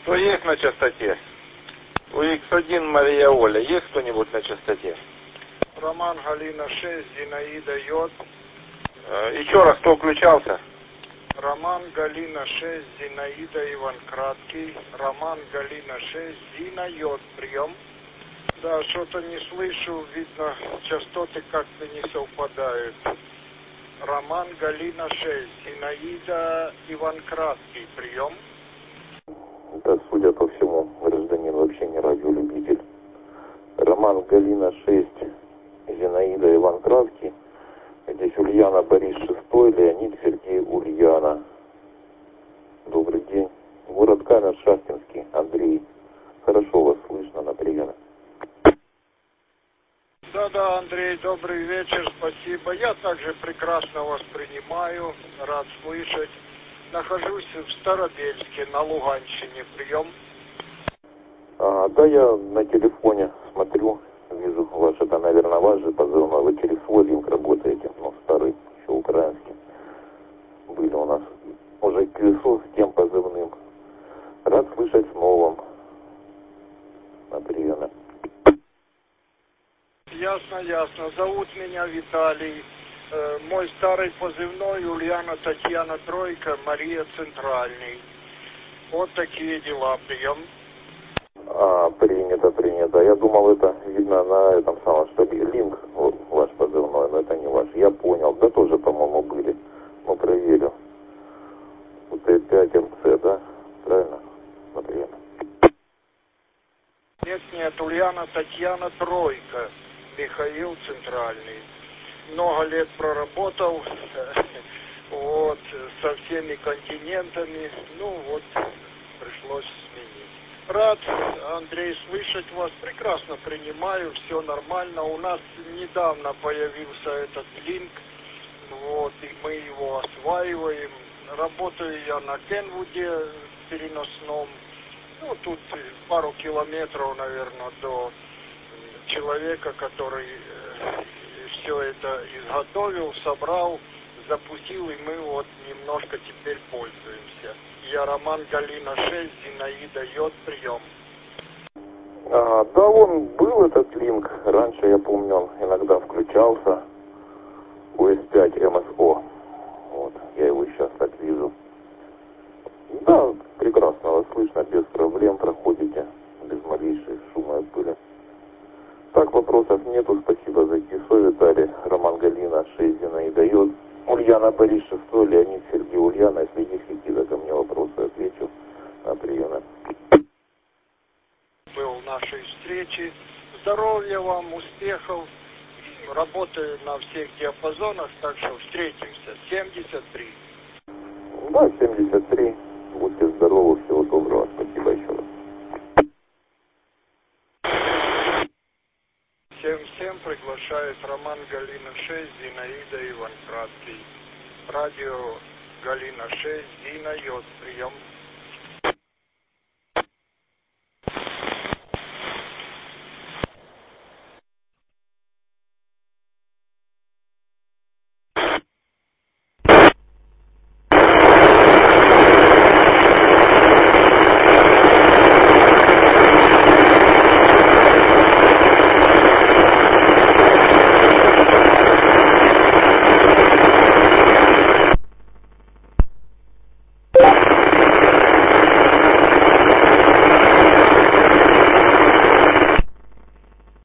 Кто есть на частоте? У X1 Мария Оля. Есть кто-нибудь на частоте? Роман Галина 6, Зинаида Йод. Еще раз, кто включался? Роман Галина 6, Зинаида Иван Краткий. Роман Галина 6, Зина Йод. Прием. Да, что-то не слышу, видно, частоты как-то не совпадают. Роман Галина 6, Зинаида Иван Краткий. Прием. Да, судя по всему, гражданин вообще не радиолюбитель. Роман Галина 6, Зинаида Иван Краткий. Здесь Ульяна Борис 6, Леонид Сергей Ульяна. Добрый день. Город Каменск-Шахтинский, Андрей. Хорошо вас слышно на приеме. Да, Андрей, добрый вечер, спасибо. Я также прекрасно вас принимаю, рад слышать. Нахожусь в Старобельске, на Луганщине. Прием. Да, я на телефоне смотрю, вижу ваш, это, наверное, ваш же позывной. Вы через свой линк работаете, но старый, еще украинский. Были у нас уже QSO с тем позывным. Рад слышать с новым на приеме. Ясно. Зовут меня Виталий. Мой старый позывной Ульяна Татьяна Тройка, Мария Центральный. Вот такие дела. Прием. Принято. Я думал, это видно на этом самом, что линк вот, ваш позывной, но это не ваш. Я понял. Да тоже, по-моему, были. Ну, проверю. УТ-5МЦ, да? Правильно? Например. Нет, Ульяна Татьяна Тройка, Михаил Центральный. Много лет проработал, вот, со всеми континентами, пришлось сменить. Рад, Андрей, слышать вас, прекрасно принимаю, все нормально. У нас недавно появился этот линк, и мы его осваиваем. Работаю я на Кенвуде переносном, тут пару километров, наверное, до человека, который все это изготовил, собрал, запустил, и мы немножко теперь пользуемся. Я Роман Галина 6, Зинаида Йод. Прием. Да, он был этот линк. Раньше, я помню, он иногда включался. УС-5 МСО. Вот, я его сейчас так вижу. Да, прекрасно вас слышно, без проблем проходите, без малейшей шума и пыли. Так, вопросов нету, спасибо за КИСО, Виталий, Роман Галина 6, Зинаида Йод, Ульяна Борис 6, Леонид Сергей Ульяна. Если есть какие-то ко мне вопросы, отвечу на приеме. Был нашей встречи. Здоровья вам, успехов. Работаю на всех диапазонах, так что встретимся. 73. Да, 73. Будьте здоровы, всего доброго. Спасибо еще раз. Всем приглашает Роман Галина 6, Зинаида Иван Краткий. Радио Галина 6, Зина Йод. Прием.